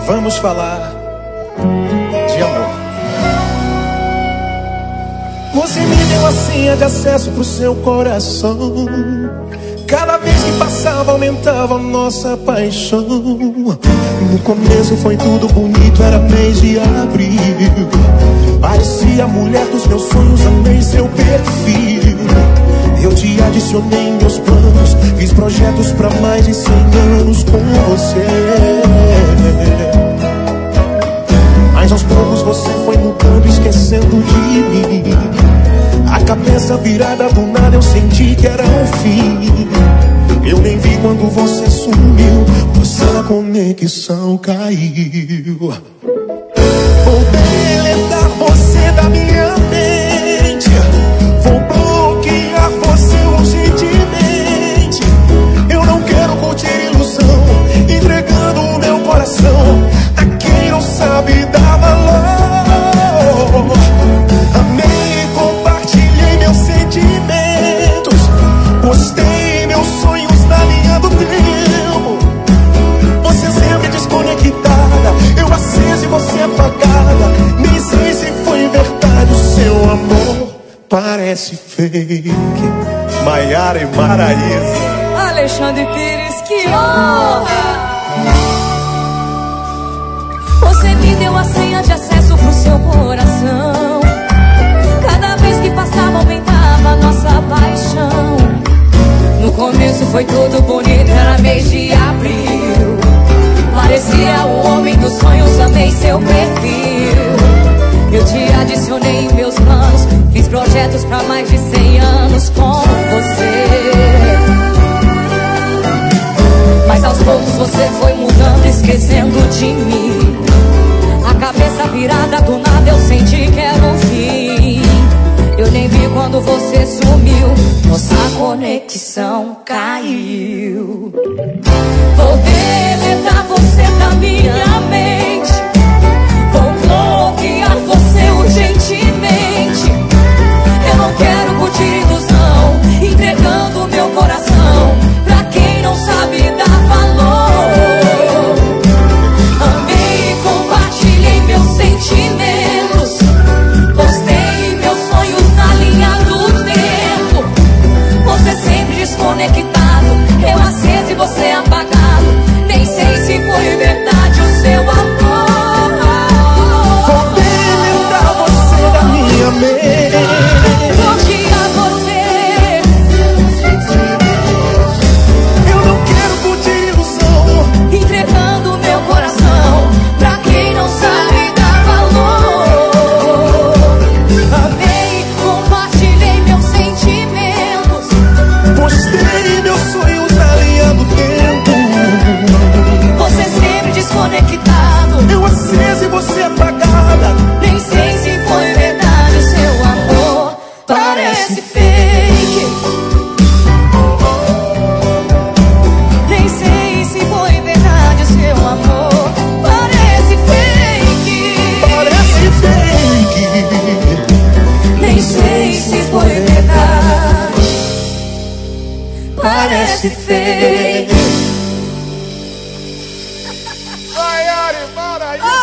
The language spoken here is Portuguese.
Vamos falar de amor. Você me deu a senha de acesso pro seu coração. Cada vez que passava aumentava a nossa paixão. No começo foi tudo bonito, era mês de abril. Parecia a mulher dos meus sonhos, amei seu perfil. Eu te adicionei em meus planos, fiz projetos pra mais de 100 anos com você. Mas aos poucos você foi mudando, esquecendo de mim. A cabeça virada do nada, eu senti que era um fim. Eu nem vi quando você sumiu, nossa conexão caiu. Vou deletar você da minha mente, vou bloquear você urgentemente. Eu não quero curtir ilusão, entregando o meu coração a quem não sabe dar valor. Amei, compartilhei meus sentimentos, postei meus sonhos na linha do tempo. Você sempre desconectada, eu acesa e você apagada. Nem sei se foi verdade, o seu amor parece fake. Maiara e Maraísa. Alexandre Pires, que honra! Você me deu a senha de acesso pro seu coração. Cada vez que passava aumentava a nossa paixão. No começo foi tudo bonito, era mês de abril. Parecia o homem dos sonhos, amei seu perfil. Eu te adicionei em meus planos, fiz projetos pra mais de 100 anos com você. Mas aos poucos você foi mudando, esquecendo de mim. A cabeça virada do nada, eu senti que era o fim. Eu nem vi quando você sumiu, nossa conexão caiu. Vou deletar você da minha mente, vou bloquear você urgentemente. Eu não quero curtir ilusão, entregando meu coração pra quem não sabe dar valor. Amei e compartilhei meus sentimentos, postei meus sonhos na linha do tempo. Você sempre desconectado, eu aceso e você apagado. Nem sei se foi verdade o seu amor. Vou deletar você da minha mente, bloquear você. eu não quero curtir ilusão, Entregando meu coração pra quem não sabe dar valor. Amei, compartilhei meus sentimentos, postei meus sonhos na linha do tempo. você sempre desconectado, Eu aceso e você apagada. nem sei se foi verdade o seu amor, parece fake. Nem sei se foi verdade o seu amor, parece fake. Parece fake. Nem sei se foi verdade, parece fake. Maiara e Maraísa.